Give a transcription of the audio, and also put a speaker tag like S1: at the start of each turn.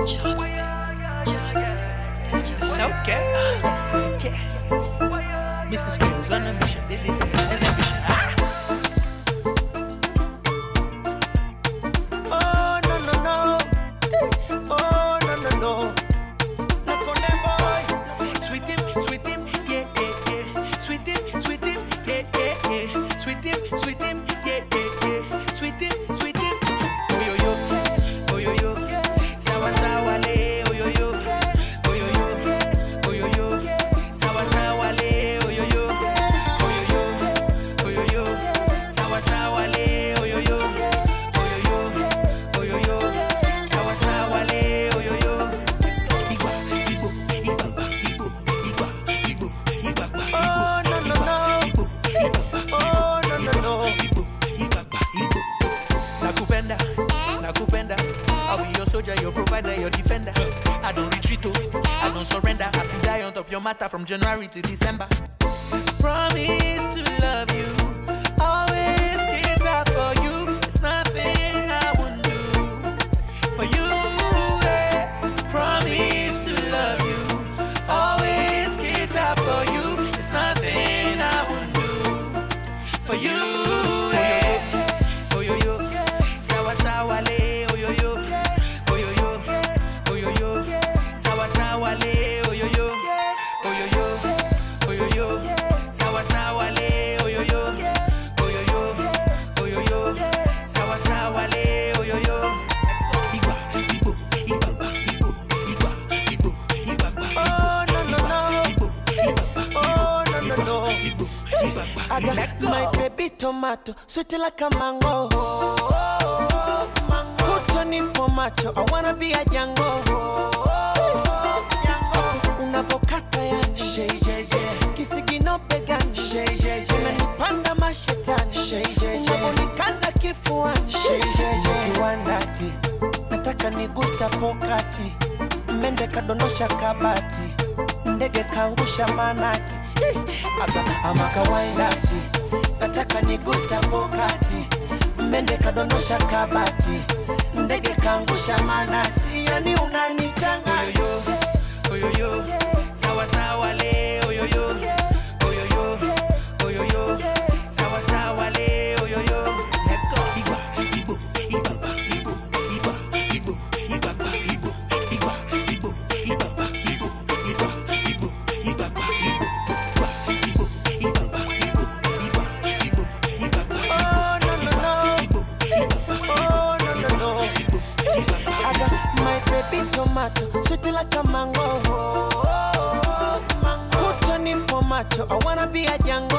S1: So okay. Let's do it. Mr. Skills on a mission. This is television.
S2: Oh no no no. Oh no no no. Look on that boy.
S1: Sweet him, yeah yeah yeah. Sweet him, yeah yeah yeah. Sweet him, yeah yeah yeah. Sweet him. Oh yo yo, oh yo yo. Sawa sawa le, oh yo yo. Oh yo yo, oh yo yo. Sawa sawa le, oh yo yo. Oh yo yo, oh yo yo. Sawa sawa le, oh yo yo. Oh yo yo, oh yo yo. Sawa sawa le, oh yo yo.
S2: Oh no no no. Oh no no no.
S1: Nakupenda. I'll be your soldier, your provider, your defender. I don't retreat, I don't surrender. I feel die on top your matter from January to December. Promise to love you, always cater for you. It's nothing I wouldn't do for you. Promise to love you, always cater for you. It's nothing I wouldn't do for you. Oh yo yo, sawa sawa le, oh yo yo, oh yo yo, oh yo yo, sawa sawa le, oh yo yo, oh yo yo, oh yo yo, sawa sawa le, oh yo yo, oh yo yo, oh yo yo, sawa sawa le, oh yo yo.
S2: Oh no no no. Oh no no no. I got my baby tomato, sweet like a mango. Kuto nipo macho, I wanna be a Django. Unapokata yani kisigino begani, unanipanda mashetani, unaponikanda kifuani, kiwandati nataka nigusa pokati, mende kadonosha kabati, ndege kaangusha manati, ama kawaindati nataka nigusa pokati, mende kadonosha kabati, ndege kaangusha manati, yani unanichanga.
S1: Oh yo yo, sawa sawa le, oh yo yo, oh yo yo, oh yo yo, sawa sawa le, oh yo yo.
S2: Oh no no no. Oh no no no. I got my baby tomato, sweet like a mango. Kuto nipo macho, I wanna be a Django.